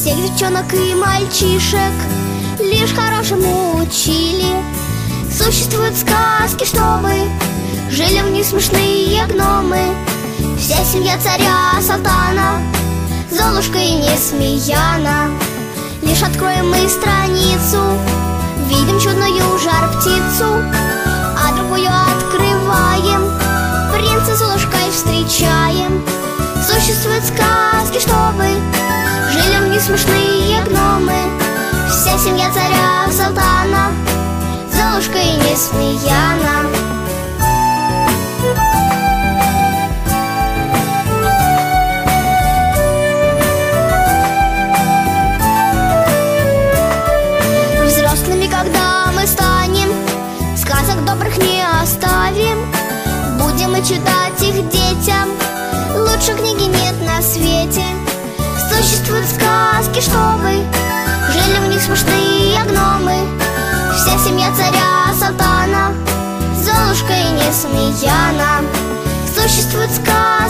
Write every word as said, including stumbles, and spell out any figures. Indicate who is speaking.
Speaker 1: всех девчонок и мальчишек лишь хорошему учили. Существуют сказки, чтобы жили в них смешные гномы. Вся семья царя Салтана, Золушка и Несмеяна. Лишь откроем мы страницу, видим чудную жар-птицу, а другую открываем, принца с Золушкой встречаем. Существуют сказки, чтобы жили в них смешные гномы. Вся семья царя Салтана, Золушка и Несмеяна. Взрослыми, когда мы станем, сказок добрых не оставим. Будем мы читать их детям, лучше книги нет на свете. Существуют сказки, чтобы жили в них смешные гномы. Вся семья царя Салтана, Золушка и Несмеяна. Существуют сказки,